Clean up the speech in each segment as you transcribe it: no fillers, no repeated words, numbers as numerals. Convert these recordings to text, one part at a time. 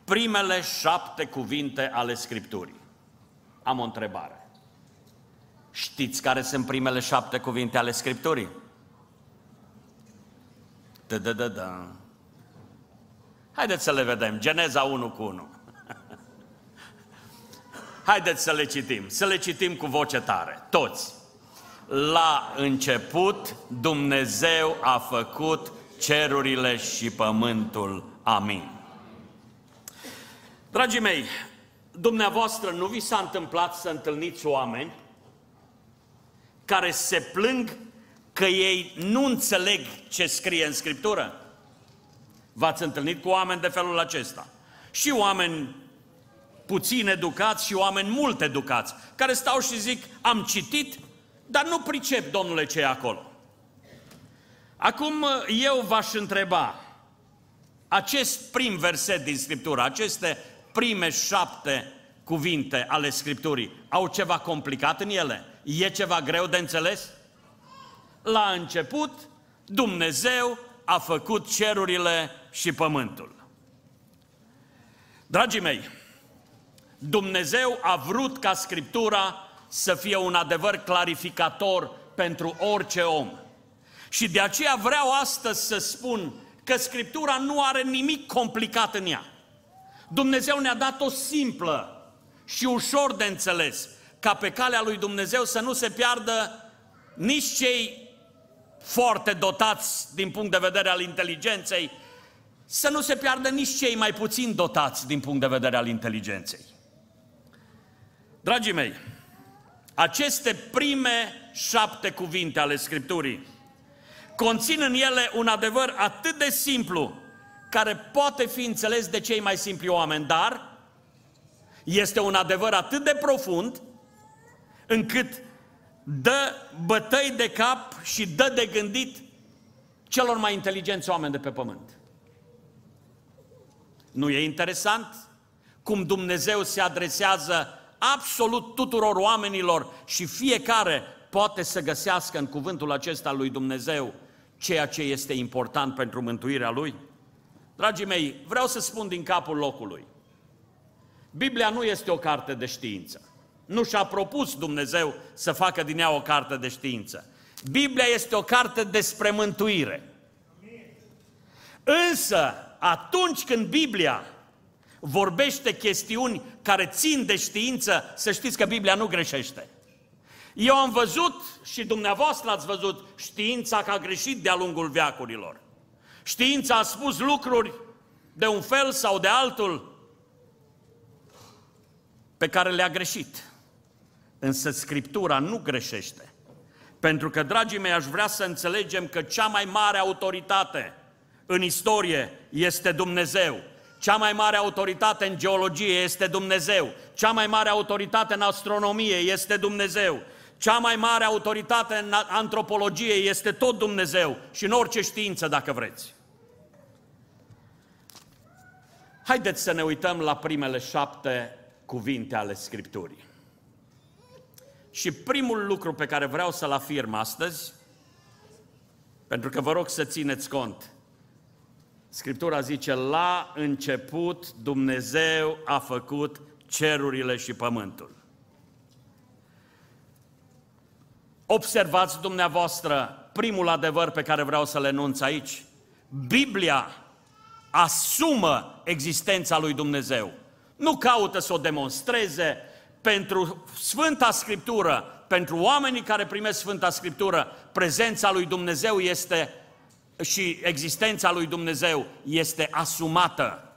primele 7 cuvinte ale Scripturii. Am o întrebare. Știți care sunt primele 7 cuvinte ale Scripturii? Da. Haideți să le vedem. Geneza 1:1. Haideți să le citim. Să le citim cu voce tare. Toți. La început Dumnezeu a făcut cerurile și pământul. Amin. Dragii mei, dumneavoastră nu vi s-a întâmplat să întâlniți oameni care se plâng că ei nu înțeleg ce scrie în Scriptură? V-ați întâlnit cu oameni de felul acesta? Și oameni puțin educați și oameni mult educați, care stau și zic, am citit, dar nu pricep, domnule, ce e acolo. Acum eu v-aș întreba, acest prim verset din Scriptură, aceste prime 7 cuvinte ale Scripturii, au ceva complicat în ele? E ceva greu de înțeles? La început, Dumnezeu a făcut cerurile și pământul. Dragii mei, Dumnezeu a vrut ca Scriptura să fie un adevăr clarificator pentru orice om. Și de aceea vreau astăzi să spun că Scriptura nu are nimic complicat în ea. Dumnezeu ne-a dat-o simplă și ușor de înțeles, ca pe calea lui Dumnezeu să nu se piardă nici cei foarte dotați din punct de vedere al inteligenței, să nu se piardă nici cei mai puțin dotați din punct de vedere al inteligenței. Dragii mei, aceste prime 7 cuvinte ale Scripturii conțin în ele un adevăr atât de simplu, care poate fi înțeles de cei mai simpli oameni, dar este un adevăr atât de profund, încât dă bătăi de cap și dă de gândit celor mai inteligenți oameni de pe pământ. Nu e interesant cum Dumnezeu se adresează absolut tuturor oamenilor și fiecare poate să găsească în cuvântul acesta lui Dumnezeu ceea ce este important pentru mântuirea lui? Dragii mei, vreau să spun din capul locului. Biblia nu este o carte de știință. Nu și-a propus Dumnezeu să facă din ea o carte de știință. Biblia este o carte despre mântuire. Însă, atunci când Biblia vorbește chestiuni care țin de știință, să știți că Biblia nu greșește. Eu am văzut și dumneavoastră ați văzut știința că a greșit de-a lungul veacurilor. Știința a spus lucruri de un fel sau de altul pe care le-a greșit. Însă Scriptura nu greșește. Pentru că, dragii mei, aș vrea să înțelegem că cea mai mare autoritate în istorie este Dumnezeu. Cea mai mare autoritate în geologie este Dumnezeu. Cea mai mare autoritate în astronomie este Dumnezeu. Cea mai mare autoritate în antropologie este tot Dumnezeu și în orice știință, dacă vreți. Haideți să ne uităm la primele 7 cuvinte ale Scripturii. Și primul lucru pe care vreau să-l afirm astăzi, pentru că vă rog să țineți cont, Scriptura zice, la început Dumnezeu a făcut cerurile și pământul. Observați dumneavoastră primul adevăr pe care vreau să-l enunț aici. Biblia asumă existența lui Dumnezeu. Nu caută să o demonstreze. Pentru Sfânta Scriptură, pentru oamenii care primesc Sfânta Scriptură, prezența lui Dumnezeu este și existența lui Dumnezeu este asumată.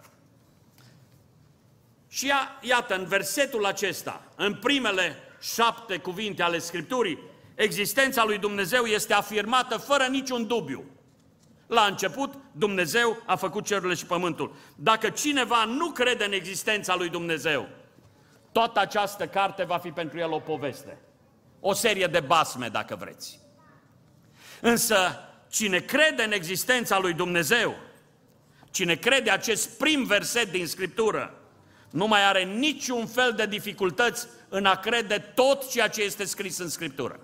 Și iată, în versetul acesta, în primele 7 cuvinte ale Scripturii, existența lui Dumnezeu este afirmată fără niciun dubiu. La început, Dumnezeu a făcut cerurile și pământul. Dacă cineva nu crede în existența lui Dumnezeu, toată această carte va fi pentru el o poveste. O serie de basme, dacă vreți. Însă, cine crede în existența lui Dumnezeu, cine crede acest prim verset din Scriptură, nu mai are niciun fel de dificultăți în a crede tot ceea ce este scris în Scriptură.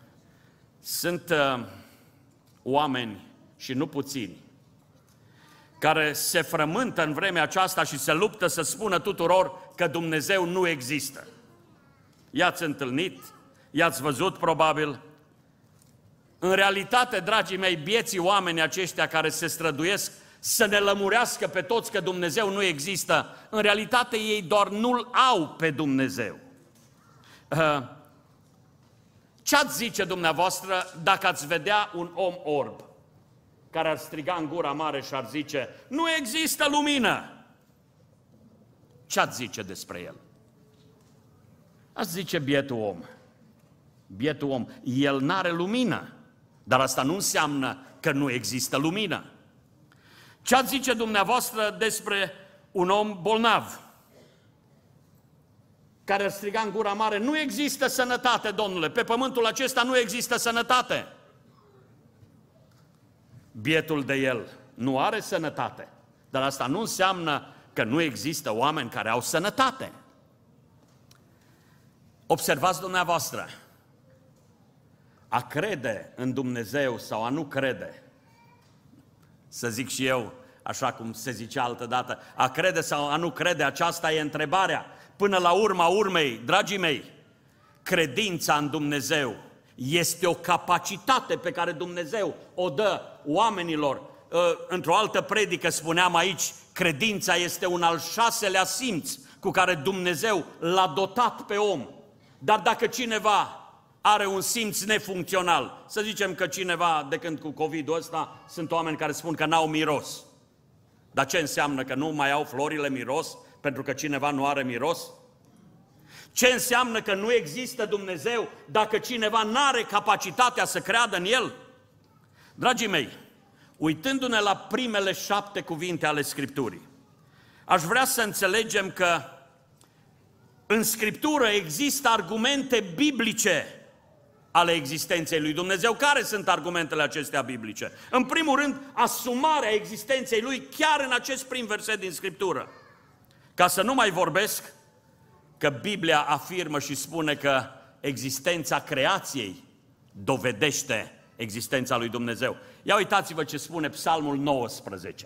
Sunt oameni, și nu puțini, care se frământă în vremea aceasta și se luptă să spună tuturor că Dumnezeu nu există. I-ați întâlnit, i-ați văzut probabil. În realitate, dragii mei, bieții oameni aceștia care se străduiesc să ne lămurească pe toți că Dumnezeu nu există, în realitate ei doar nu-L au pe Dumnezeu. Ce-ați zice dumneavoastră dacă ați vedea un om orb care ar striga în gura mare și ar zice: nu există lumină? Ce-ați zice despre el? Ați zice: bietul om. Bietul om, el n-are lumină, dar asta nu înseamnă că nu există lumină. Ce-ați zice dumneavoastră despre un om bolnav care ar striga în gura mare: nu există sănătate, domnule, pe pământul acesta nu există sănătate? Bietul de el nu are sănătate, dar asta nu înseamnă că nu există oameni care au sănătate. Observați dumneavoastră, a crede în Dumnezeu sau a nu crede, să zic și eu, așa cum se zicea altădată, a crede sau a nu crede, aceasta e întrebarea. Până la urma urmei, dragii mei, credința în Dumnezeu este o capacitate pe care Dumnezeu o dă oamenilor. Într-o altă predică spuneam aici, credința este un al 6-lea simț cu care Dumnezeu l-a dotat pe om. Dar dacă cineva are un simț nefuncțional, să zicem că cineva, de când cu COVID-ul ăsta, sunt oameni care spun că n-au miros. Dar ce înseamnă? Că nu mai au florile miros pentru că cineva nu are miros? Ce înseamnă că nu există Dumnezeu dacă cineva n-are capacitatea să creadă în El? Dragii mei, uitându-ne la primele 7 cuvinte ale Scripturii, aș vrea să înțelegem că în Scriptură există argumente biblice ale existenței lui Dumnezeu. Care sunt argumentele acestea biblice? În primul rând, asumarea existenței Lui chiar în acest prim verset din Scriptură. Ca să nu mai vorbesc că Biblia afirmă și spune că existența creației dovedește existența lui Dumnezeu. Ia uitați-vă ce spune Psalmul 19.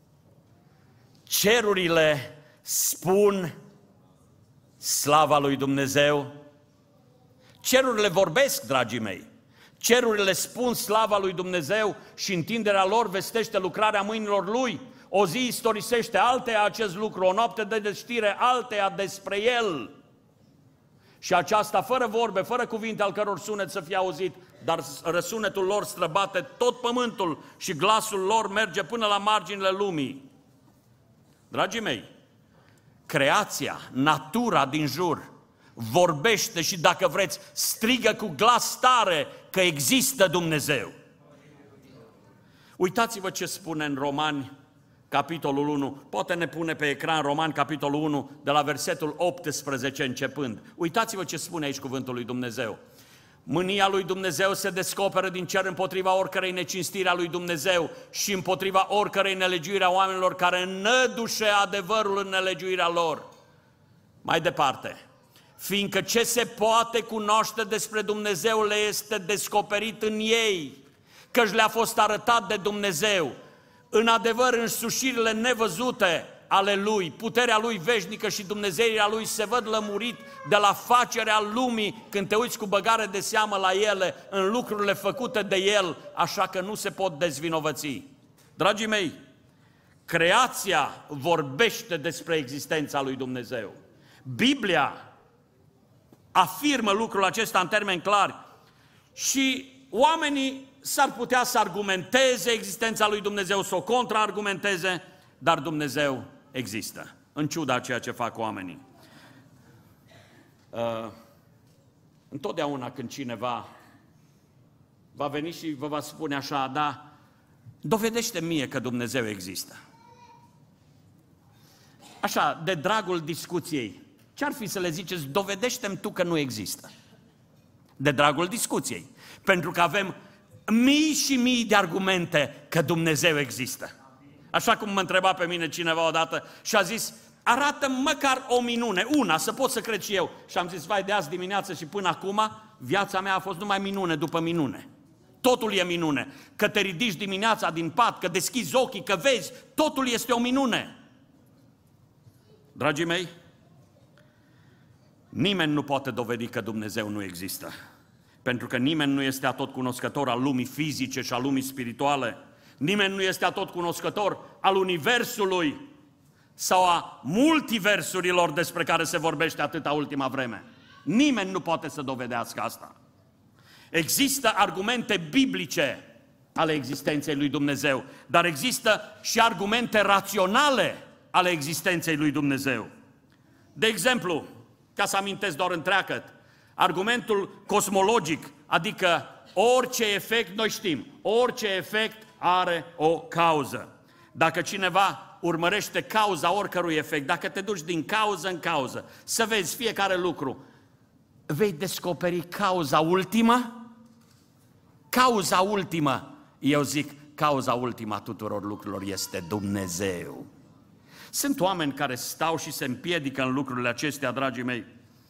Cerurile spun slava lui Dumnezeu. Cerurile vorbesc, dragii mei. Cerurile spun slava lui Dumnezeu și întinderea lor vestește lucrarea mâinilor Lui. O zi istorisește alteia acest lucru, o noapte de știre alteia despre El. Și aceasta fără vorbe, fără cuvinte al căror sunet să fie auzit, dar răsunetul lor străbate tot pământul și glasul lor merge până la marginile lumii. Dragii mei, creația, natura din jur, vorbește și, dacă vreți, strigă cu glas tare că există Dumnezeu. Uitați-vă ce spune în Romani, capitolul 1, poate ne pune pe ecran Romani, capitolul 1, de la versetul 18 începând. Uitați-vă ce spune aici cuvântul lui Dumnezeu. Mânia lui Dumnezeu se descoperă din cer împotriva oricărei necinstiri a lui Dumnezeu și împotriva oricărei nelegiuiri a oamenilor care înădușe adevărul în nelegiuirea lor. Mai departe, fiindcă ce se poate cunoaște despre Dumnezeu le este descoperit în ei, căci le-a fost arătat de Dumnezeu. În adevăr, însușirile nevăzute ale Lui, puterea Lui veșnică și dumnezeirea Lui se văd lămurit de la facerea lumii când te uiți cu băgare de seamă la ele, în lucrurile făcute de El, așa că nu se pot dezvinovăți. Dragii mei, creația vorbește despre existența lui Dumnezeu. Biblia afirmă lucrul acesta în termeni clari și oamenii s-ar putea să argumenteze existența lui Dumnezeu, să o contraargumenteze, dar Dumnezeu există, în ciuda a ceea ce fac oamenii. Întotdeauna când cineva va veni și vă va spune așa: da, dovedește mie că Dumnezeu există. Așa, de dragul discuției, ce-ar fi să le ziceți: dovedește-mi tu că nu există? De dragul discuției, pentru că avem mii și mii de argumente că Dumnezeu există. Așa cum mă întreba pe mine cineva odată și a zis: arată măcar o minune, una, să pot să cred și eu. Și am zis: vai, de azi dimineață și până acum, viața mea a fost numai minune după minune. totul e minune. Că te ridici dimineața din pat, că deschizi ochii, că vezi, totul este o minune. Dragii mei, nimeni nu poate dovedi că Dumnezeu nu există. Pentru că nimeni nu este atotcunoscător al lumii fizice și al lumii spirituale. Nimeni nu este atotcunoscător al universului sau a multiversurilor despre care se vorbește atâta ultima vreme. Nimeni nu poate să dovedească asta. Există argumente biblice ale existenței lui Dumnezeu, dar există și argumente raționale ale existenței lui Dumnezeu. De exemplu, ca să amintesc doar întreagăt, argumentul cosmologic, adică orice efect, noi știm, orice efect are o cauză. Dacă cineva urmărește cauza oricărui efect, dacă te duci din cauză în cauză, să vezi fiecare lucru, vei descoperi cauza ultimă? Cauza ultimă, eu zic, cauza ultimă a tuturor lucrurilor este Dumnezeu. Sunt oameni care stau și se împiedică în lucrurile acestea, dragii mei.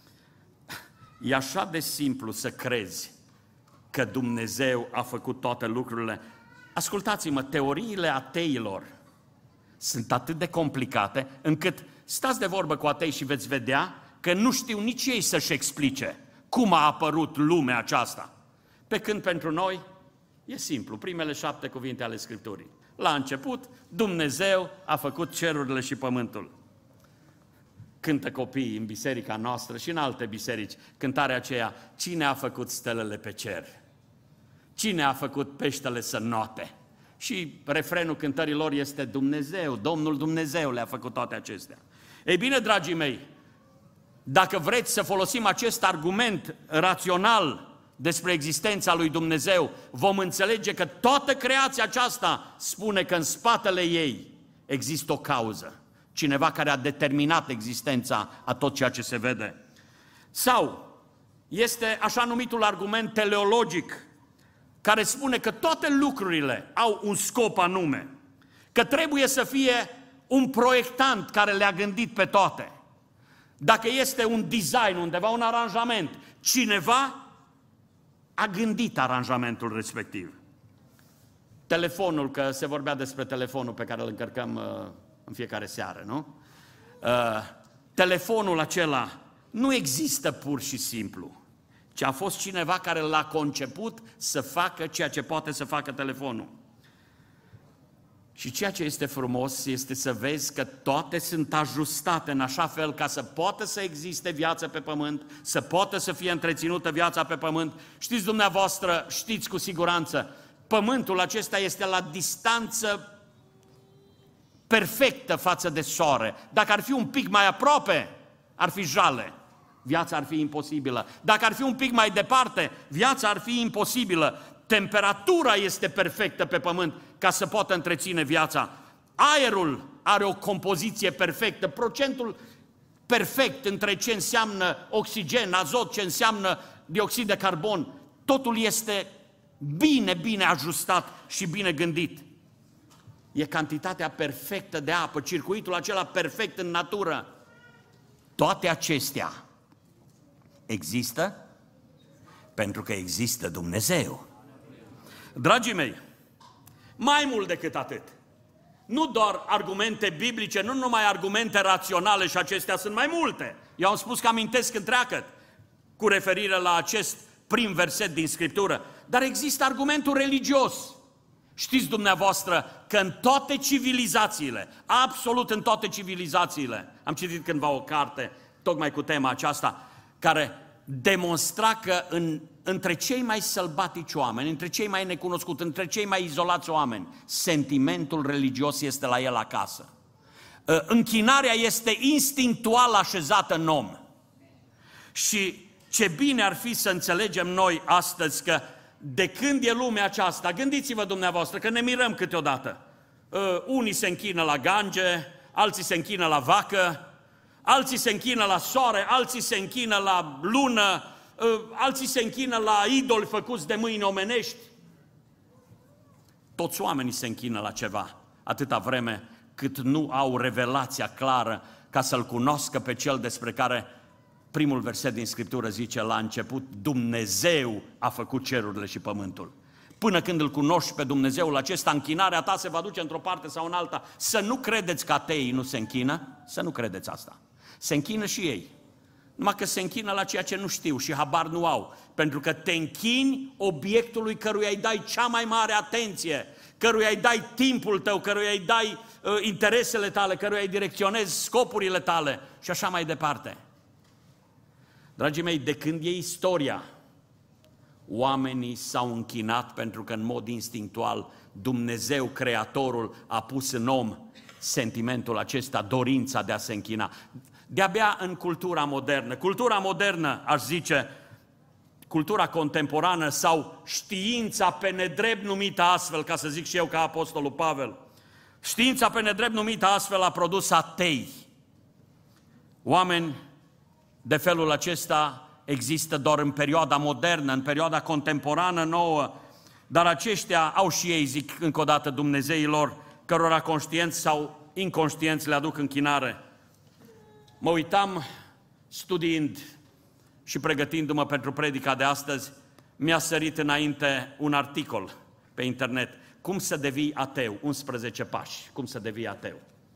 E așa de simplu să crezi că Dumnezeu a făcut toate lucrurile. Ascultați-mă, teoriile ateilor sunt atât de complicate încât stați de vorbă cu atei și veți vedea că nu știu nici ei să-și explice cum a apărut lumea aceasta. Pe când pentru noi e simplu, primele 7 cuvinte ale Scripturii. La început, Dumnezeu a făcut cerurile și pământul. Cântă copiii în biserica noastră și în alte biserici cântarea aceea, cine a făcut stelele pe cer? Cine a făcut peștele să note? Și refrenul cântărilor este Dumnezeu, Domnul Dumnezeu le-a făcut toate acestea. Ei bine, dragii mei, dacă vreți să folosim acest argument rațional despre existența lui Dumnezeu, vom înțelege că toată creația aceasta spune că în spatele ei există o cauză. Cineva care a determinat existența a tot ceea ce se vede. Sau este așa numitul argument teleologic, care spune că toate lucrurile au un scop anume, că trebuie să fie un proiectant care le-a gândit pe toate. Dacă este un design undeva, un aranjament, cineva a gândit aranjamentul respectiv. Telefonul, că se vorbea despre telefonul pe care îl încărcăm în fiecare seară, nu? Telefonul acela nu există pur și simplu, ci a fost cineva care l-a conceput să facă ceea ce poate să facă telefonul. Și ceea ce este frumos este să vezi că toate sunt ajustate în așa fel ca să poată să existe viață pe pământ, să poată să fie întreținută viața pe pământ. Știți dumneavoastră, știți cu siguranță, pământul acesta este la distanță perfectă față de soare. Dacă ar fi un pic mai aproape, ar fi jale. Viața ar fi imposibilă. Dacă ar fi un pic mai departe, viața ar fi imposibilă. Temperatura este perfectă pe pământ ca să poată întreține viața. Aerul are o compoziție perfectă, procentul perfect între ce înseamnă oxigen, azot, ce înseamnă dioxid de carbon. Totul este bine ajustat și bine gândit. E cantitatea perfectă de apă, circuitul acela perfect în natură. Toate acestea există pentru că există Dumnezeu. Dragii mei, mai mult decât atât, nu doar argumente biblice, nu numai argumente raționale, și acestea sunt mai multe. Eu am spus că amintesc întreagăt cu referire la acest prim verset din Scriptură, dar există argumentul religios. Știți dumneavoastră că în toate civilizațiile, absolut în toate civilizațiile, am citit cândva o carte tocmai cu tema aceasta, care demonstra că între cei mai sălbatici oameni, între cei mai necunoscuți, între cei mai izolați oameni, sentimentul religios este la el acasă. Închinarea este instinctual așezată în om. Și ce bine ar fi să înțelegem noi astăzi că de când e lumea aceasta, gândiți-vă dumneavoastră că ne mirăm câteodată. Unii se închină la gange, alții se închină la vacă, alții se închină la soare, alții se închină la lună, alții se închină la idoli făcuți de mâini omenești. Toți oamenii se închină la ceva, atâta vreme cât nu au revelația clară ca să-L cunoască pe Cel despre care primul verset din Scriptură zice, la început Dumnezeu a făcut cerurile și pământul. până când îl cunoști pe Dumnezeul acesta, închinarea ta se va duce într-o parte sau în alta. Să nu credeți că ateii nu se închină, să nu credeți asta. Se închină și ei, numai că se închină la ceea ce nu știu și habar nu au, pentru că te închini obiectului căruia îi dai cea mai mare atenție, căruia îi dai timpul tău, căruia îi dai interesele tale, căruia îi direcționezi scopurile tale și așa mai departe. Dragii mei, de când e istoria, oamenii s-au închinat pentru că în mod instinctual Dumnezeu, Creatorul, a pus în om sentimentul acesta, dorința de a se închina. De-abia în cultura modernă, aș zice, cultura contemporană sau știința pe nedrept numită astfel, ca să zic și eu ca Apostolul Pavel, știința pe nedrept numită astfel a produs atei. Oameni de felul acesta există doar în perioada modernă, în perioada contemporană nouă, dar aceștia au și ei, zic încă o dată, dumnezeilor, cărora conștienți sau inconștienți le aduc închinare. Mă uitam, studiind și pregătindu-mă pentru predica de astăzi, mi-a sărit înainte un articol pe internet. Cum să devii ateu? 11 pași. Cum să devii ateu?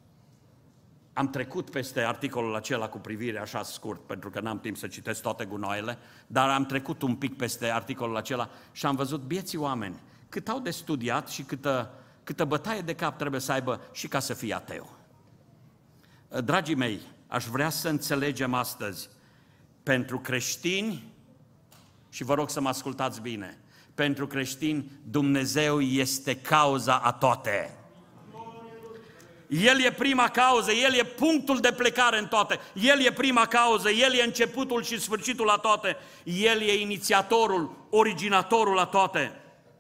Am trecut peste articolul acela cu privire așa scurt, pentru că n-am timp să citesc toate gunoaiele, dar am trecut un pic peste articolul acela și am văzut bieții oameni cât au de studiat și câtă bătaie de cap trebuie să aibă și ca să fie ateu. Dragii mei, aș vrea să înțelegem astăzi, pentru creștini, și vă rog să mă ascultați bine, pentru creștini Dumnezeu este cauza a toate. El e prima cauză, El e punctul de plecare în toate, El e prima cauză, El e începutul și sfârșitul la toate, El e inițiatorul, originatorul la toate.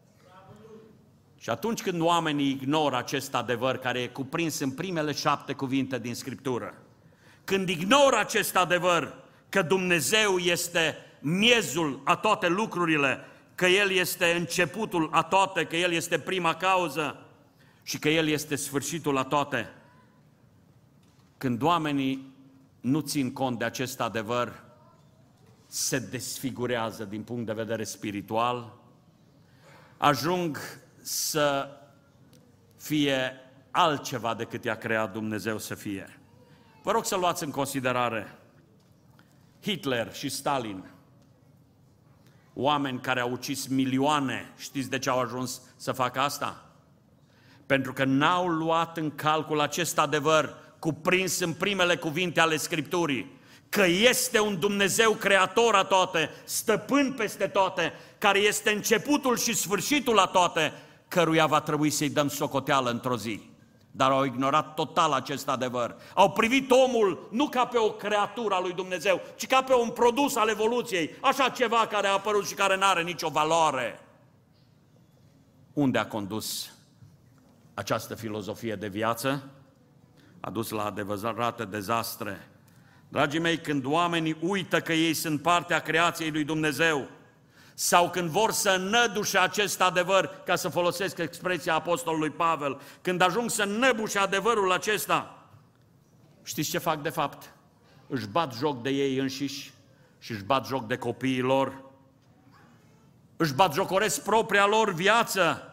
Și atunci când oamenii ignoră acest adevăr care e cuprins în primele 7 cuvinte din Scriptură, când ignoră acest adevăr că Dumnezeu este miezul a toate lucrurile, că El este începutul a toate, că El este prima cauză și că El este sfârșitul la toate, când oamenii nu țin cont de acest adevăr, se desfigurează din punct de vedere spiritual, ajung să fie altceva decât i-a creat Dumnezeu să fie. Vă rog să luați în considerare Hitler și Stalin, oameni care au ucis milioane. Știți de ce au ajuns să facă asta? Pentru că n-au luat în calcul acest adevăr cuprins în primele cuvinte ale Scripturii, că este un Dumnezeu creator a toate, stăpân peste toate, care este începutul și sfârșitul a toate, căruia va trebui să-i dăm socoteală într-o zi. Dar au ignorat total acest adevăr. Au privit omul nu ca pe o creatură a lui Dumnezeu, ci ca pe un produs al evoluției, așa ceva care a apărut și care n-are nicio valoare. Unde a condus această filozofie de viață? A dus la adevărate dezastre. Dragii mei, când oamenii uită că ei sunt partea creației lui Dumnezeu, sau când vor să înnăbușe acest adevăr, ca să folosesc expresia apostolului Pavel, când ajung să înnăbușe adevărul acesta, știți ce fac de fapt? Își bat joc de ei înșiși și își bat joc de copiii lor, își batjocoresc propria lor viață.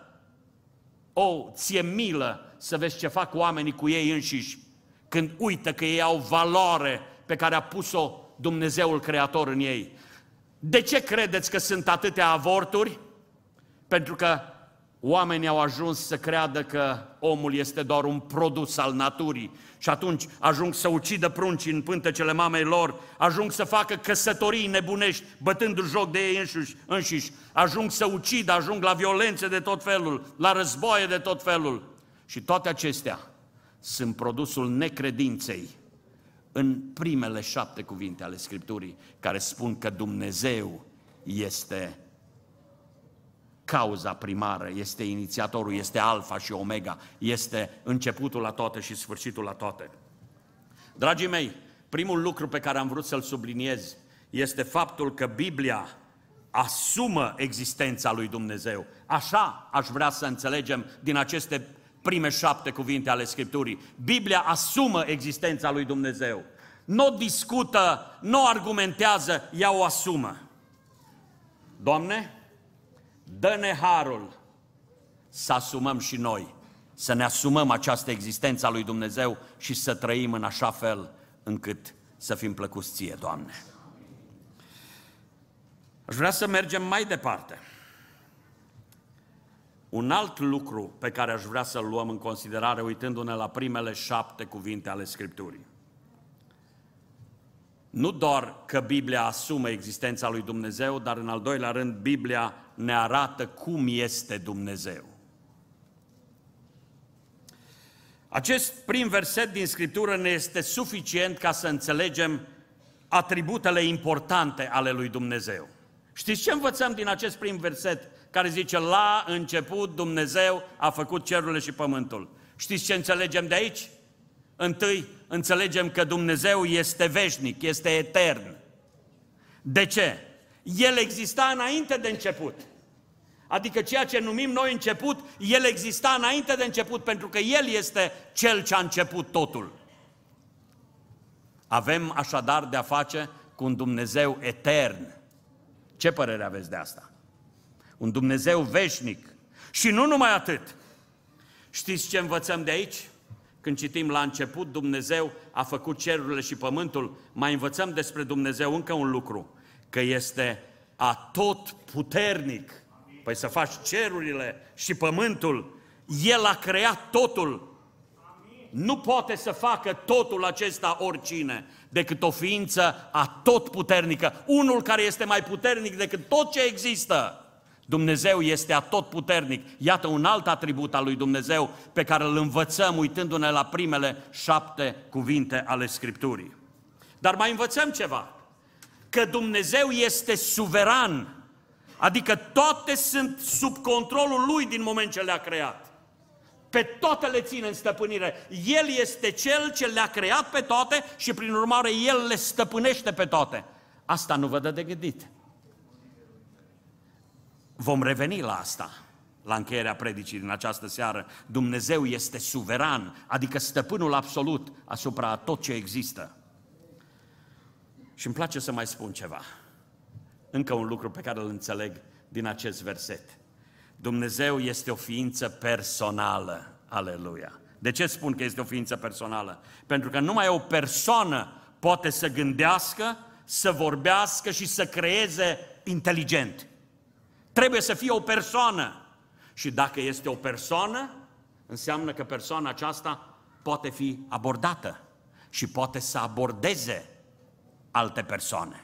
Ție milă să vezi ce fac oamenii cu ei înșiși, când uită că ei au valoare pe care a pus-o Dumnezeul Creator în ei. De ce credeți că sunt atâtea avorturi? Pentru că oamenii au ajuns să creadă că omul este doar un produs al naturii și atunci ajung să ucidă prunci în pântecele mamei lor, ajung să facă căsătorii nebunești, bătându-și joc de ei înșiși, ajung să ucidă, ajung la violențe de tot felul, la războaie de tot felul. Și toate acestea sunt produsul necredinței în primele 7 cuvinte ale Scripturii, care spun că Dumnezeu este cauza primară, este inițiatorul, este alfa și omega, este începutul la toate și sfârșitul la toate. Dragii mei, primul lucru pe care am vrut să-l subliniez este faptul că Biblia asumă existența lui Dumnezeu. Așa aș vrea să înțelegem din aceste prime 7 cuvinte ale Scripturii. Biblia asumă existența lui Dumnezeu. Nu o discută, nu o argumentează, ea o asumă. Doamne, dă-ne harul să asumăm și noi, să ne asumăm această existență a lui Dumnezeu și să trăim în așa fel încât să fim plăcuți Ție, Doamne. Aș vrea să mergem mai departe. Un alt lucru pe care aș vrea să-l luăm în considerare uitându-ne la primele 7 cuvinte ale Scripturii. Nu doar că Biblia asumă existența lui Dumnezeu, dar în al doilea rând Biblia ne arată cum este Dumnezeu. Acest prim verset din Scriptură ne este suficient ca să înțelegem atributele importante ale lui Dumnezeu. Știți ce învățăm din acest prim verset care zice: la început Dumnezeu a făcut cerurile și pământul? Știți ce înțelegem de aici? Întâi, înțelegem că Dumnezeu este veșnic, este etern. De ce? El exista înainte de început. Adică ceea ce numim noi început, El exista înainte de început, pentru că El este Cel ce a început totul. Avem așadar de-a face cu un Dumnezeu etern. Ce părere aveți de asta? Un Dumnezeu veșnic. Și nu numai atât. Știți ce învățăm de aici? Când citim la început Dumnezeu a făcut cerurile și pământul, mai învățăm despre Dumnezeu încă un lucru, că este atotputernic. Păi să faci cerurile și pământul, El a creat totul. Nu poate să facă totul acesta oricine, decât o ființă atotputernică, unul care este mai puternic decât tot ce există. Dumnezeu este atotputernic. Iată un alt atribut al lui Dumnezeu pe care îl învățăm uitându-ne la primele 7 cuvinte ale Scripturii. Dar mai învățăm ceva, că Dumnezeu este suveran, adică toate sunt sub controlul Lui din moment ce le-a creat. Pe toate le ține în stăpânire. El este Cel ce le-a creat pe toate și prin urmare El le stăpânește pe toate. Asta nu vă dă de gândit. Vom reveni la asta, la încheierea predicii din această seară. Dumnezeu este suveran, adică stăpânul absolut asupra tot ce există. Și îmi place să mai spun ceva. Încă un lucru pe care îl înțeleg din acest verset. Dumnezeu este o ființă personală. Aleluia! De ce spun că este o ființă personală? Pentru că numai o persoană poate să gândească, să vorbească și să creeze inteligent. Trebuie să fie o persoană. Și dacă este o persoană, înseamnă că persoana aceasta poate fi abordată și poate să abordeze alte persoane.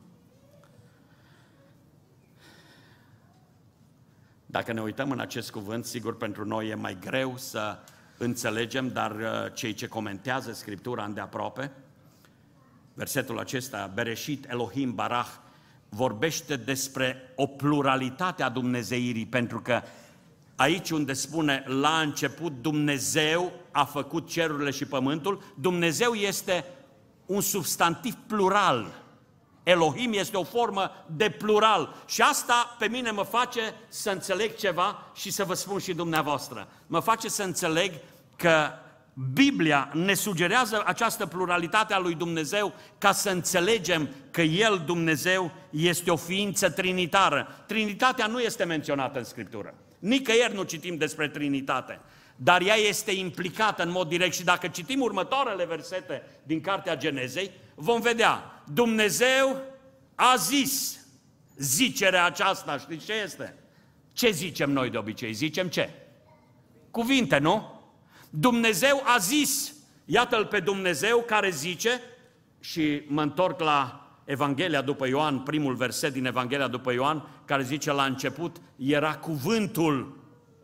Dacă ne uităm în acest cuvânt, sigur pentru noi e mai greu să înțelegem, dar cei ce comentează Scriptura îndeaproape, versetul acesta, Bereshit Elohim Barach, vorbește despre o pluralitate a dumnezeirii, pentru că aici unde spune la început Dumnezeu a făcut cerurile și pământul, Dumnezeu este un substantiv plural. Elohim este o formă de plural și asta pe mine mă face să înțeleg ceva și să vă spun și dumneavoastră. Mă face să înțeleg că Biblia ne sugerează această pluralitate a lui Dumnezeu ca să înțelegem că El, Dumnezeu, este o ființă trinitară. Trinitatea nu este menționată în Scriptură. Nicăieri nu citim despre Trinitate, dar ea este implicată în mod direct și dacă citim următoarele versete din Cartea Genezei, vom vedea, Dumnezeu a zis zicerea aceasta, știți ce este? Ce zicem noi de obicei? Zicem ce? Cuvinte, nu? Dumnezeu a zis, iată-L pe Dumnezeu care zice, și mă întorc la Evanghelia după Ioan, primul verset din Evanghelia după Ioan, care zice la început, era cuvântul.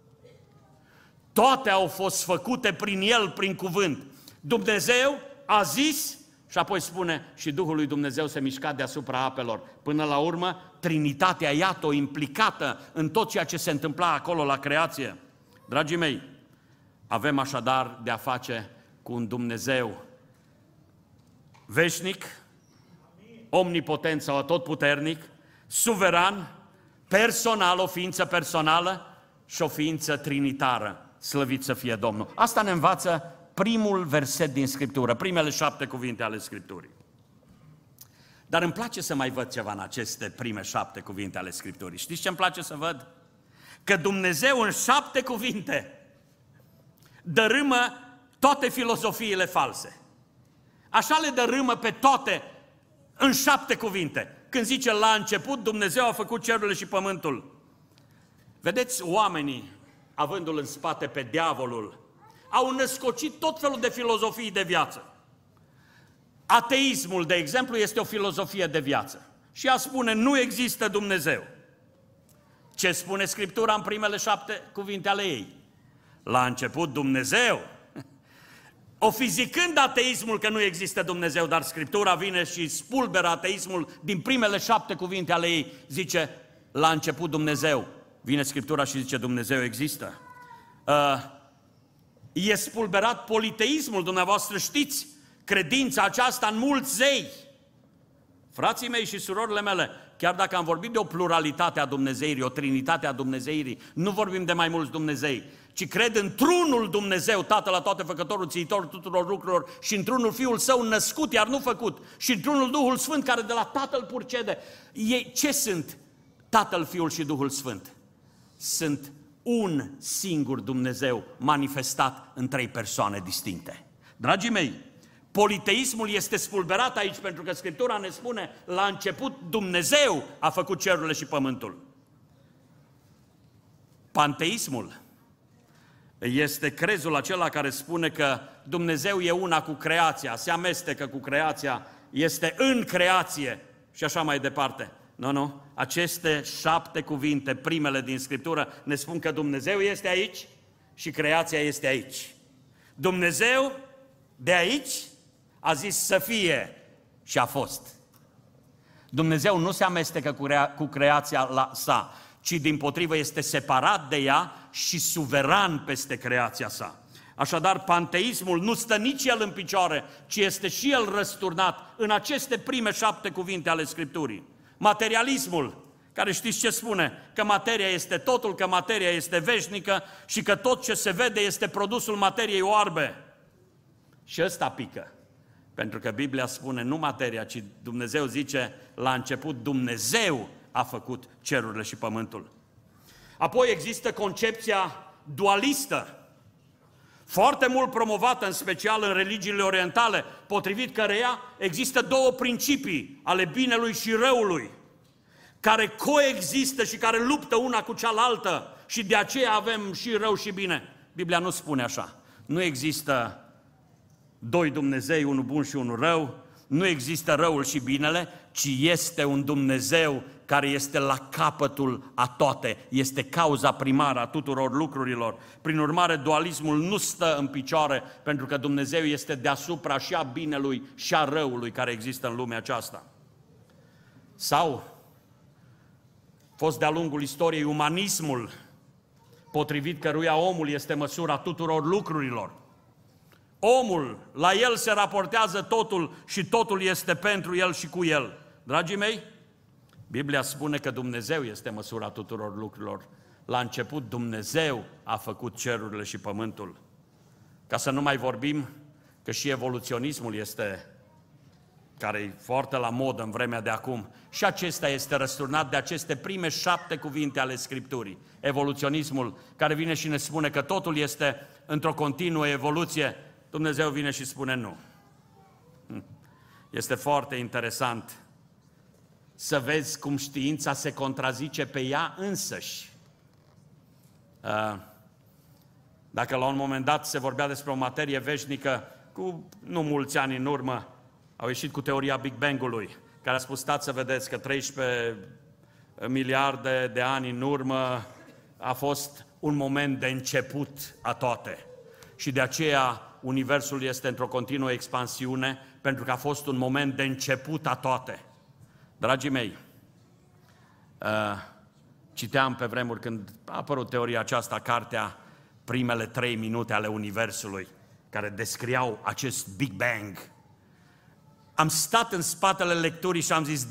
Toate au fost făcute prin El, prin cuvânt. Dumnezeu a zis și apoi spune și Duhul lui Dumnezeu se mișca deasupra apelor. Până la urmă, Trinitatea, iată-o implicată în tot ceea ce se întâmpla acolo la creație. Dragii mei, avem așadar de a face cu un Dumnezeu veșnic, omnipotent sau atotputernic, suveran, personal, o ființă personală și o ființă trinitară. Slăvit să fie Domnul. Asta ne învață primul verset din Scriptură, primele 7 cuvinte ale Scripturii. Dar îmi place să mai văd ceva în aceste prime 7 cuvinte ale Scripturii. Știți ce îmi place să văd? că Dumnezeu în 7 cuvinte dărâmă toate filozofiile false. Așa le dărâmă pe toate în 7 cuvinte. Când zice la început Dumnezeu a făcut cerurile și pământul. Vedeți, oamenii, avându-l în spate pe diavolul, au născocit tot felul de filozofii de viață. Ateismul, de exemplu, este o filozofie de viață. Și ea spune, nu există Dumnezeu. Ce spune Scriptura în primele 7 cuvinte ale ei? La început Dumnezeu. O fi zicând ateismul că nu există Dumnezeu, dar Scriptura vine și spulberă ateismul din primele 7 cuvinte ale ei. Zice, la început Dumnezeu. Vine Scriptura și zice, Dumnezeu există. E spulberat politeismul, dumneavoastră știți, credința aceasta în mulți zei. Frații mei și surorile mele, chiar dacă am vorbit de o pluralitate a Dumnezeirii, o trinitate a Dumnezeirii, nu vorbim de mai mulți Dumnezei, ci cred într-unul Dumnezeu, Tatăl la toate, Făcătorul, Țiitorul tuturor lucrurilor, și într-unul Fiul Său născut, iar nu făcut, și într-unul Duhul Sfânt care de la Tatăl purcede. Ei ce sunt Tatăl, Fiul și Duhul Sfânt? Sunt un singur Dumnezeu manifestat în 3 persoane distincte. Dragii mei, politeismul este spulberat aici pentru că Scriptura ne spune la început Dumnezeu a făcut cerurile și pământul. Panteismul este crezul acela care spune că Dumnezeu e una cu creația, se amestecă cu creația, este în creație și așa mai departe. Nu. Aceste 7 cuvinte, primele din Scriptură, ne spun că Dumnezeu este aici și creația este aici. Dumnezeu de aici a zis să fie și a fost. Dumnezeu nu se amestecă cu creația sa, ci dimpotrivă este separat de ea și suveran peste creația sa. Așadar, panteismul nu stă nici el în picioare, ci este și el răsturnat în aceste prime 7 cuvinte ale Scripturii. Materialismul, care știți ce spune? Că materia este totul, că materia este veșnică și că tot ce se vede este produsul materiei oarbe. Și ăsta pică. Pentru că Biblia spune nu materia, ci Dumnezeu zice la început Dumnezeu a făcut cerurile și pământul. Apoi există concepția dualistă, foarte mult promovată, în special în religiile orientale, potrivit căreia există 2 principii ale binelui și răului, care coexistă și care luptă una cu cealaltă și de aceea avem și rău și bine. Biblia nu spune așa. Nu există 2 Dumnezei, unul bun și unul rău, nu există răul și binele, ci este un Dumnezeu care este la capătul a toate, este cauza primară a tuturor lucrurilor. Prin urmare, dualismul nu stă în picioare, pentru că Dumnezeu este deasupra și a binelui și a răului care există în lumea aceasta. Sau fost de-a lungul istoriei umanismul, potrivit căruia omul este măsura tuturor lucrurilor. Omul, la el se raportează totul și totul este pentru el și cu el. Dragii mei, Biblia spune că Dumnezeu este măsura tuturor lucrurilor. La început Dumnezeu a făcut cerurile și pământul. Ca să nu mai vorbim că și evoluționismul este, care e foarte la modă în vremea de acum, și acesta este răsturnat de aceste prime 7 cuvinte ale Scripturii. Evoluționismul care vine și ne spune că totul este într-o continuă evoluție, Dumnezeu vine și spune nu. Este foarte interesant să vezi cum știința se contrazice pe ea însăși. Dacă la un moment dat se vorbea despre o materie veșnică, cu nu mulți ani în urmă, au ieșit cu teoria Big Bang-ului, care a spus, stați să vedeți că 13 miliarde de ani în urmă a fost un moment de început a toate. Și de aceea Universul este într-o continuă expansiune, pentru că a fost un moment de început a toate. Dragii mei, citeam pe vremuri când a apărut teoria aceasta, cartea Primele 3 minute ale Universului, care descriau acest Big Bang. Am stat în spatele lecturii și am zis,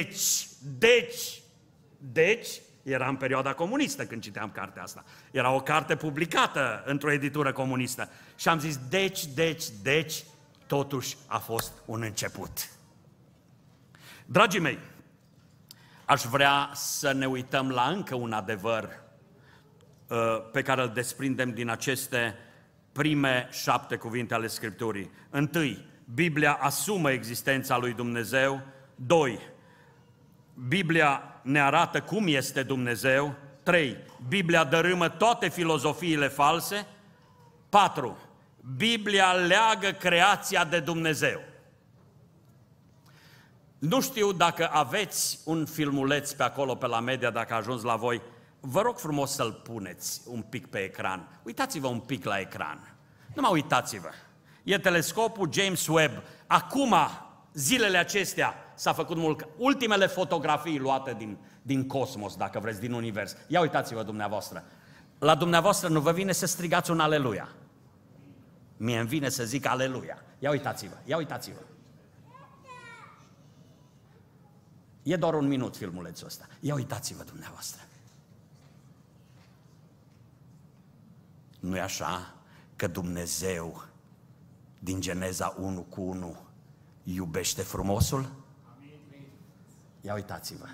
deci, era în perioada comunistă când citeam cartea asta. Era o carte publicată într-o editură comunistă. Și am zis, deci, totuși a fost un început. Dragii mei, aș vrea să ne uităm la încă un adevăr. pe care îl desprindem din aceste prime 7 cuvinte ale Scripturii. 1. Biblia asumă existența lui Dumnezeu. 2. Biblia ne arată cum este Dumnezeu. 3. Biblia dărâmă toate filozofiile false. 4. Biblia leagă creația de Dumnezeu. Nu știu dacă aveți un filmuleț pe acolo, pe la media, dacă a ajuns la voi. Vă rog frumos să-l puneți un pic pe ecran. Uitați-vă un pic la ecran. Nu mă uitați-vă. E telescopul James Webb. Acum, zilele acestea, s-a făcut mult. Ultimele fotografii luate din cosmos, dacă vreți, din univers. Ia uitați-vă dumneavoastră. La dumneavoastră nu vă vine să strigați un aleluia? Mie îmi vine să zic aleluia. Ia uitați-vă, ia uitați-vă. E doar un minut filmulețul ăsta. Ia uitați-vă dumneavoastră. Nu-i așa că Dumnezeu din Geneza 1:1 iubește frumosul? Ia uitați-vă.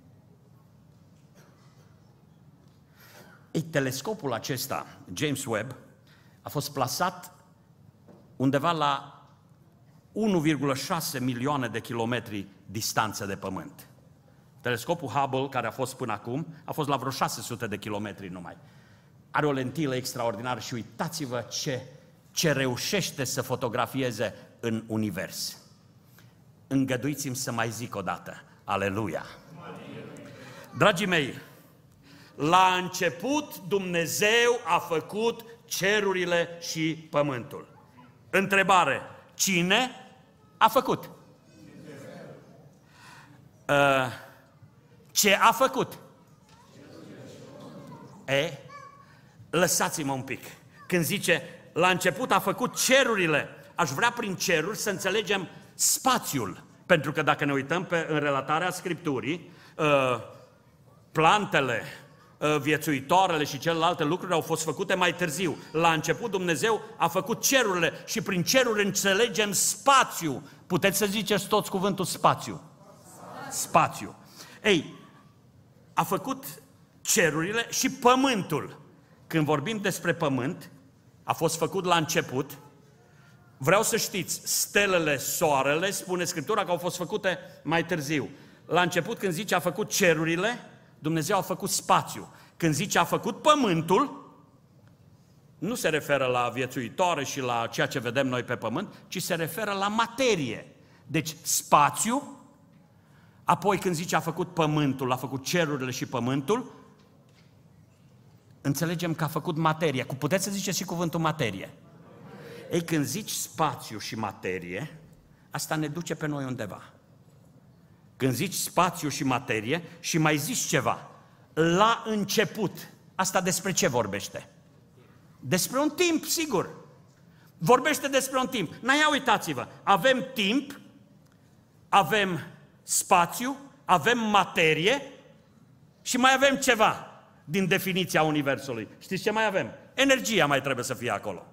Ei, telescopul acesta, James Webb, a fost plasat undeva la 1,6 milioane de kilometri distanță de Pământ. Telescopul Hubble, care a fost până acum, a fost la vreo 600 de kilometri numai. Are o lentilă extraordinară și uitați-vă ce reușește să fotografieze în univers. Îngăduiți-mi să mai zic o dată. Aleluia! Dragii mei, la început Dumnezeu a făcut cerurile și pământul. Întrebare: cine a făcut? Ce a făcut? Lăsați-mă un pic. Când zice, la început a făcut cerurile, aș vrea prin ceruri să înțelegem spațiul. Pentru că dacă ne uităm în relatarea Scripturii, plantele, viețuitoarele și celelalte lucruri au fost făcute mai târziu. La început Dumnezeu a făcut cerurile și prin ceruri înțelegem spațiu. Puteți să ziceți toți cuvântul spațiu? Spațiu. Ei, a făcut cerurile și pământul. Când vorbim despre pământ, a fost făcut la început. Vreau să știți, stelele, soarele, spune Scriptura că au fost făcute mai târziu. La început, când zice a făcut cerurile, Dumnezeu a făcut spațiu. Când zice a făcut pământul, nu se referă la viețuitoare și la ceea ce vedem noi pe pământ, ci se referă la materie. Deci spațiu, apoi când zice a făcut pământul, a făcut cerurile și pământul, înțelegem că a făcut materie. Puteți să ziceți și cuvântul materie. Ei, când zici spațiu și materie, asta ne duce pe noi undeva. Când zici spațiu și materie și mai zici ceva, la început, asta despre ce vorbește? Despre un timp, sigur. Vorbește despre un timp. Ia uitați-vă, avem timp, avem spațiu, avem materie și mai avem ceva din definiția Universului. Știți ce mai avem? Energia mai trebuie să fie acolo.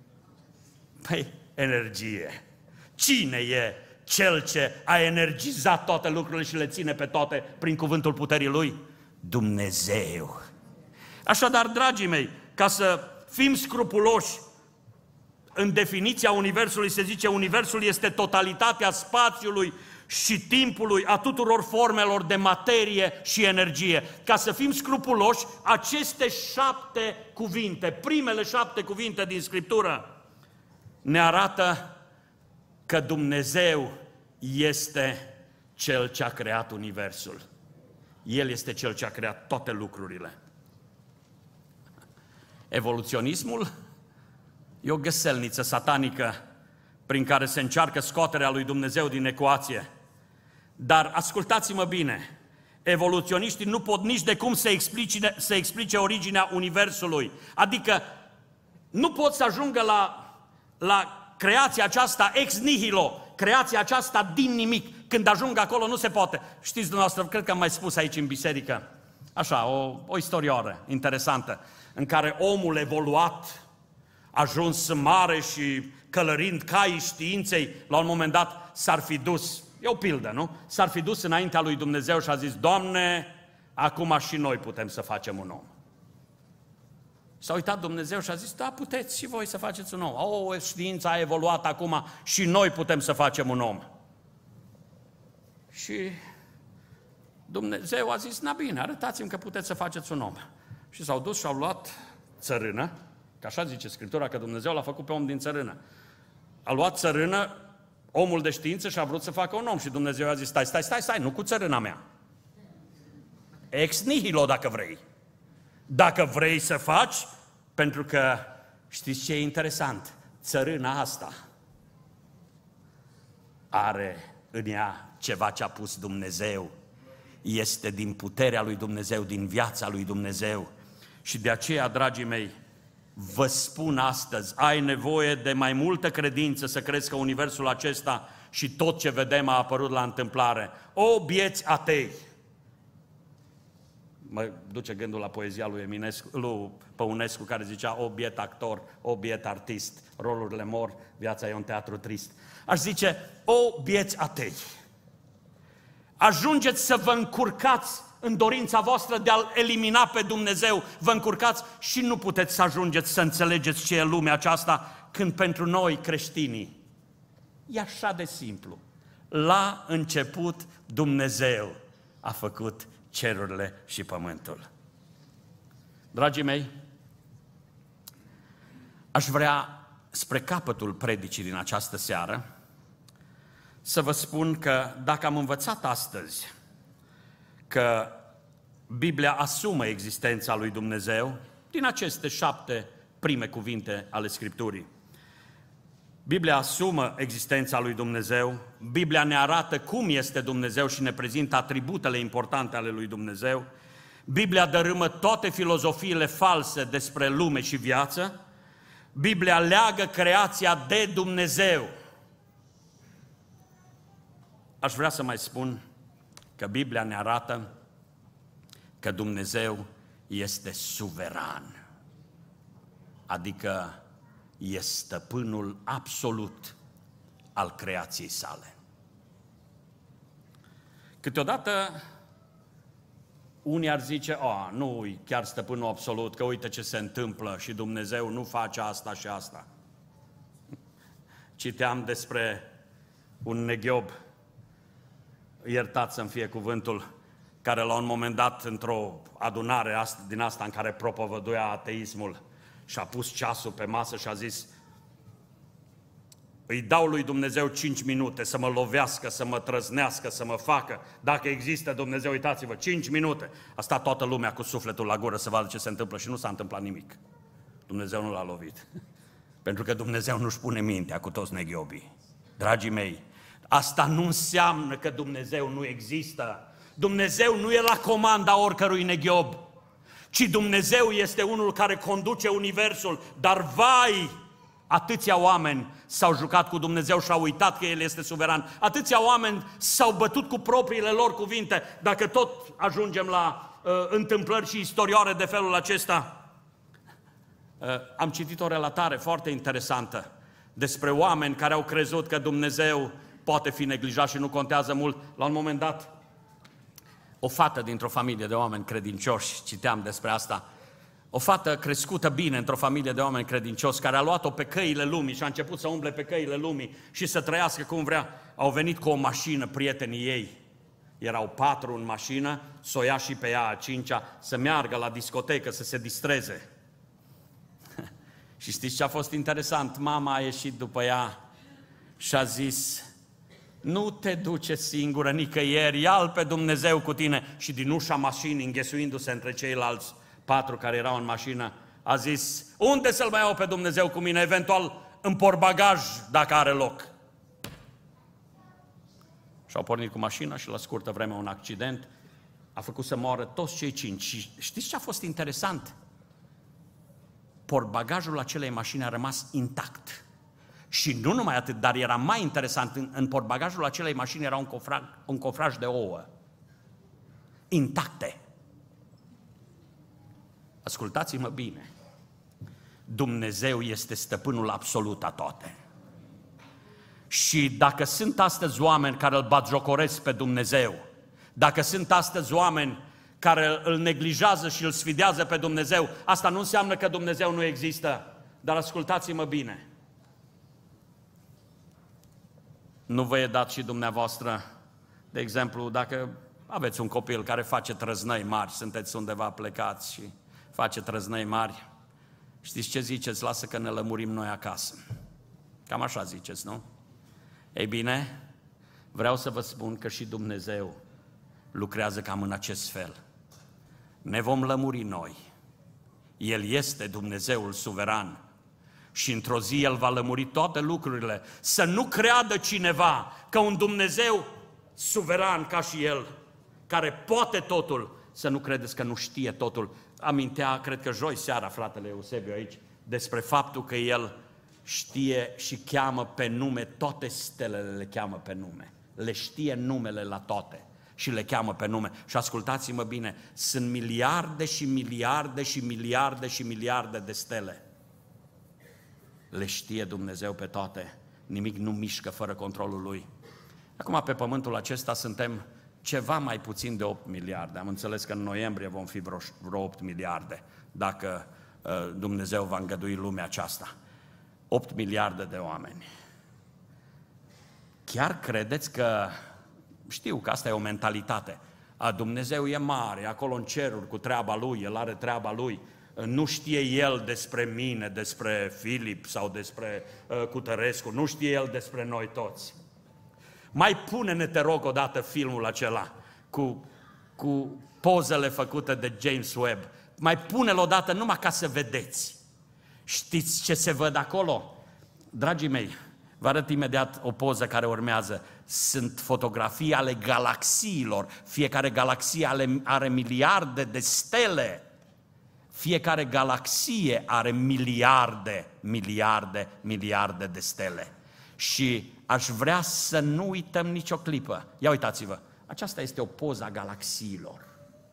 Păi, energie. Cine e cel ce a energizat toate lucrurile și le ține pe toate prin cuvântul puterii Lui? Dumnezeu. Așadar, dragii mei, ca să fim scrupuloși, în definiția Universului se zice Universul este totalitatea spațiului și timpului, a tuturor formelor de materie și energie. Ca să fim scrupuloși, aceste 7 cuvinte, primele 7 cuvinte din Scriptură, ne arată că Dumnezeu este Cel ce a creat Universul. El este Cel ce a creat toate lucrurile. Evoluționismul e o găselniță satanică prin care se încearcă scoaterea lui Dumnezeu din ecuație. Dar ascultați-mă bine, evoluționiștii nu pot nici de cum să explice originea Universului. Adică nu pot să ajungă la creația aceasta ex nihilo, creația aceasta din nimic. Când ajung acolo nu se poate. Știți dumneavoastră, cred că am mai spus aici în biserică, așa, o istorioară interesantă, în care omul evoluat, ajuns mare și călărind caii științei, la un moment dat s-ar fi dus, e o pildă, nu? S-ar fi dus înaintea lui Dumnezeu și a zis, Doamne, acum și noi putem să facem un om. S-a uitat Dumnezeu și a zis, da, puteți și voi să faceți un om. Știința a evoluat acum și noi putem să facem un om. Și Dumnezeu a zis, na bine, arătați-mi că puteți să faceți un om. Și s-au dus și au luat țărână, că așa zice Scriptura, că Dumnezeu l-a făcut pe om din țărână. A luat țărână, omul de știință, și a vrut să facă un om. Și Dumnezeu a zis, stai, nu cu țărâna mea. Ex nihilo, dacă vrei. Dacă vrei să faci, pentru că știți ce e interesant? Țărâna asta are în ea ceva ce a pus Dumnezeu. Este din puterea lui Dumnezeu, din viața lui Dumnezeu. Și de aceea, dragii mei, vă spun astăzi, ai nevoie de mai multă credință să crezi că universul acesta și tot ce vedem a apărut la întâmplare. O, bieți atei! Mă duce gândul la poezia lui Păunescu, care zicea, o biet actor, o biet artist, rolurile mor, viața e un teatru trist. Aș zice, o, bieți atei! Ajungeți să vă încurcați în dorința voastră de a-L elimina pe Dumnezeu, vă încurcați și nu puteți să ajungeți să înțelegeți ce e lumea aceasta, când pentru noi creștinii e așa de simplu. La început Dumnezeu a făcut cerurile și pământul. Dragii mei, aș vrea, spre capătul predicii din această seară, să vă spun că dacă am învățat astăzi că Biblia asumă existența lui Dumnezeu, din aceste 7 prime cuvinte ale Scripturii, Biblia asumă existența lui Dumnezeu, Biblia ne arată cum este Dumnezeu și ne prezintă atributele importante ale lui Dumnezeu, Biblia dărâmă toate filozofiile false despre lume și viață, Biblia leagă creația de Dumnezeu. Aș vrea să mai spun că Biblia ne arată că Dumnezeu este suveran, adică e stăpânul absolut al creației sale. Câteodată unii ar zice, nu-i chiar stăpânul absolut, că uite ce se întâmplă și Dumnezeu nu face asta și asta. Citeam despre un neghiob, iertați să-mi fie cuvântul, care la un moment dat, într-o adunare din asta în care propovăduia ateismul, și-a pus ceasul pe masă și a zis, îi dau lui Dumnezeu 5 minute să mă lovească, să mă trăznească, să mă facă. Dacă există Dumnezeu, uitați-vă, 5 minute. A stat toată lumea cu sufletul la gură să vadă ce se întâmplă și nu s-a întâmplat nimic. Dumnezeu nu l-a lovit. Pentru că Dumnezeu nu-și pune mintea cu toți neghiobii. Dragii mei, asta nu înseamnă că Dumnezeu nu există. Dumnezeu nu e la comanda oricărui neghiob, ci Dumnezeu este unul care conduce universul. Dar vai, atâția oameni s-au jucat cu Dumnezeu și au uitat că El este suveran. Atâția oameni s-au bătut cu propriile lor cuvinte. Dacă tot ajungem la întâmplări și istorioare de felul acesta, am citit o relatare foarte interesantă despre oameni care au crezut că Dumnezeu poate fi neglijat și nu contează mult. La un moment dat, o fată dintr-o familie de oameni credincioși, citeam despre asta, o fată crescută bine într-o familie de oameni credincioși, care a luat-o pe căile lumii și a început să umble pe căile lumii și să trăiască cum vrea. Au venit cu o mașină prietenii ei, erau 4 în mașină, s-o ia și pe ea a 5-a, să meargă la discotecă, să se distreze. Și știți ce a fost interesant? Mama a ieșit după ea și a zis, nu te duce singură nicăieri, ia-L pe Dumnezeu cu tine. Și din ușa mașinii, înghesuindu-se între ceilalți 4 care erau în mașină, a zis, unde să-L mai iau pe Dumnezeu cu mine, eventual în portbagaj, dacă are loc. Și au pornit cu mașina și la scurtă vreme un accident a făcut să moară toți cei 5. Și știți ce a fost interesant? Portbagajul acelei mașini a rămas intact. Și nu numai atât, dar era mai interesant, în portbagajul acelei mașini era un cofraj de ouă, intacte. Ascultați-mă bine, Dumnezeu este stăpânul absolut a toate. Și dacă sunt astăzi oameni care îl batjocoresc pe Dumnezeu, dacă sunt astăzi oameni care îl neglijează și îl sfidează pe Dumnezeu, asta nu înseamnă că Dumnezeu nu există. Dar ascultați-mă bine. Nu vă e dat și dumneavoastră, de exemplu, dacă aveți un copil care face trăznăi mari, sunteți undeva plecați și face trăznăi mari, știți ce ziceți? Lasă că ne lămurim noi acasă. Cam așa ziceți, nu? Ei bine, vreau să vă spun că și Dumnezeu lucrează cam în acest fel. Ne vom lămuri noi. El este Dumnezeul suveran și într-o zi El va lămuri toate lucrurile. Să nu creadă cineva că un Dumnezeu suveran ca și El, care poate totul, să nu credeți că nu știe totul. Amintea, cred că joi seara, fratele Eusebiu aici, despre faptul că El știe și cheamă pe nume, toate stelele le cheamă pe nume. Le știe numele la toate și le cheamă pe nume. Și ascultați-mă bine, sunt miliarde și miliarde și miliarde și miliarde de stele. Le știe Dumnezeu pe toate. Nimic nu mișcă fără controlul Lui. Acum pe pământul acesta suntem ceva mai puțin de 8 miliarde. Am înțeles că în noiembrie vom fi vreo 8 miliarde, dacă Dumnezeu va îngădui lumea aceasta. 8 miliarde de oameni. Chiar credeți că, știu că asta e o mentalitate, Dumnezeu e mare, acolo în ceruri cu treaba Lui, El are treaba Lui, nu știe El despre mine, despre Filip sau despre Cutărescu, nu știe El despre noi toți. Mai pune-ne, te rog, odată filmul acela cu pozele făcute de James Webb. Mai pune-l odată numai ca să vedeți. Știți ce se văd acolo? Dragii mei, vă arăt imediat o poză care urmează. Sunt fotografii ale galaxiilor. Fiecare galaxie are miliarde de stele. Fiecare galaxie are miliarde, miliarde, miliarde de stele. Și aș vrea să nu uităm nicio clipă. Ia uitați-vă, aceasta este o poză a galaxiilor.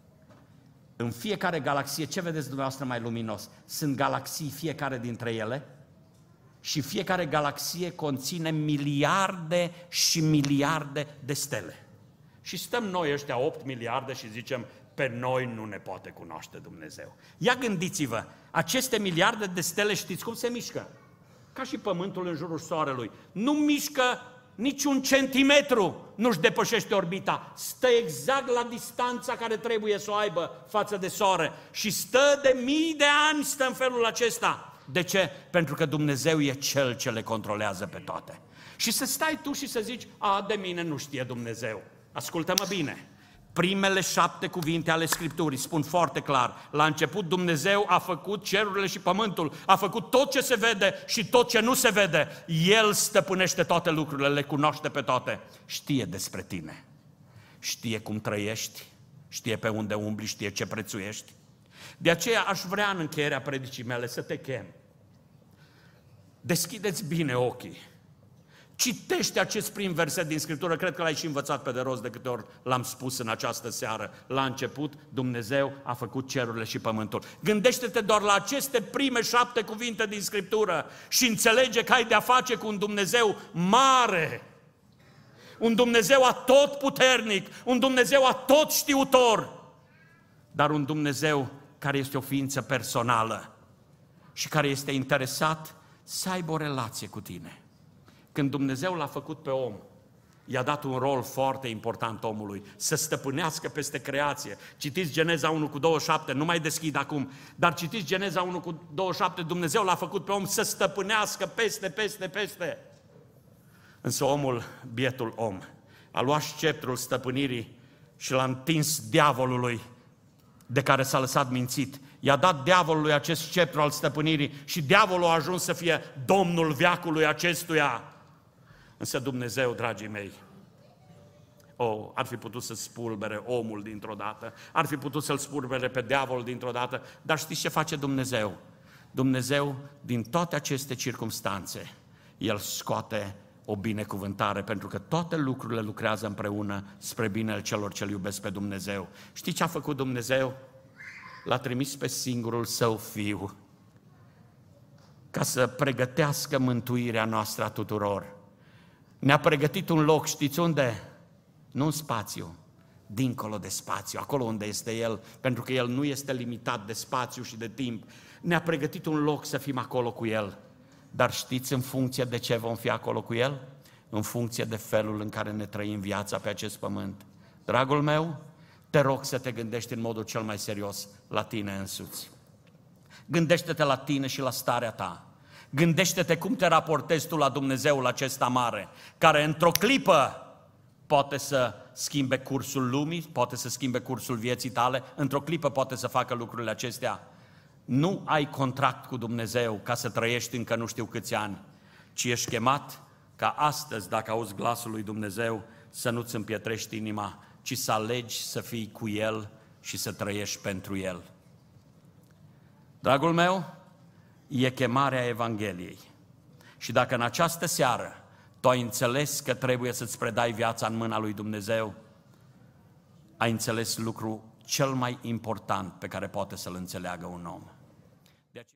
În fiecare galaxie, ce vedeți dumneavoastră mai luminos? Sunt galaxii fiecare dintre ele și fiecare galaxie conține miliarde și miliarde de stele. Și stăm noi ăștia 8 miliarde și zicem, pe noi nu ne poate cunoaște Dumnezeu. Ia gândiți-vă, aceste miliarde de stele știți cum se mișcă? Ca și pământul în jurul soarelui. Nu mișcă niciun centimetru, nu-și depășește orbita. Stă exact la distanța care trebuie să o aibă față de soare. Și stă de mii de ani, stă în felul acesta. De ce? Pentru că Dumnezeu e Cel ce le controlează pe toate. Și să stai tu și să zici, de mine nu știe Dumnezeu. Ascultă-mă bine. Primele 7 cuvinte ale Scripturii spun foarte clar, la început Dumnezeu a făcut cerurile și pământul, a făcut tot ce se vede și tot ce nu se vede. El stăpânește toate lucrurile, le cunoaște pe toate. Știe despre tine, știe cum trăiești, știe pe unde umbli, știe ce prețuiești. De aceea aș vrea în încheierea predicii mele să te chem. Deschideți bine ochii. Citește acest prim verset din Scriptură, cred că l-ai și învățat pe de rost de câte ori l-am spus în această seară. La început, Dumnezeu a făcut cerurile și pământul. Gândește-te doar la aceste prime 7 cuvinte din Scriptură și înțelege că ai de-a face cu un Dumnezeu mare, un Dumnezeu atotputernic, un Dumnezeu atotștiutor, dar un Dumnezeu care este o ființă personală și care este interesat să aibă o relație cu tine. Când Dumnezeu l-a făcut pe om, i-a dat un rol foarte important omului, să stăpânească peste creație. Citiți Geneza 1:27, nu mai deschid acum, dar citiți Geneza 1:27, Dumnezeu l-a făcut pe om să stăpânească peste. Însă omul, bietul om, a luat sceptrul stăpânirii și l-a întins diavolului de care s-a lăsat mințit. I-a dat diavolului acest sceptru al stăpânirii și diavolul a ajuns să fie domnul veacului acestuia. Însă Dumnezeu, dragii mei, ar fi putut să spulbere omul dintr-o dată, ar fi putut să-l spulbere pe diavol dintr-o dată, dar știți ce face Dumnezeu? Dumnezeu, din toate aceste circumstanțe, El scoate o binecuvântare, pentru că toate lucrurile lucrează împreună spre binele celor ce-L iubesc pe Dumnezeu. Știți ce a făcut Dumnezeu? L-a trimis pe singurul Său Fiu ca să pregătească mântuirea noastră a tuturor. Ne-a pregătit un loc, știți unde? Nu în spațiu, dincolo de spațiu, acolo unde este El, pentru că El nu este limitat de spațiu și de timp. Ne-a pregătit un loc să fim acolo cu El. Dar știți în funcție de ce vom fi acolo cu El? În funcție de felul în care ne trăim viața pe acest pământ. Dragul meu, te rog să te gândești în modul cel mai serios la tine însuți. Gândește-te la tine și la starea ta. Gândește-te cum te raportezi tu la Dumnezeul acesta mare, care într-o clipă poate să schimbe cursul lumii, poate să schimbe cursul vieții tale, într-o clipă poate să facă lucrurile acestea. Nu ai contract cu Dumnezeu ca să trăiești încă nu știu câți ani, ci ești chemat ca astăzi, dacă auzi glasul lui Dumnezeu, să nu-ți împietrești inima, ci să alegi să fii cu El și să trăiești pentru El. Dragul meu, e chemarea Evangheliei. Și dacă în această seară tu ai înțeles că trebuie să-ți predai viața în mâna lui Dumnezeu, ai înțeles lucru cel mai important pe care poate să-l înțeleagă un om.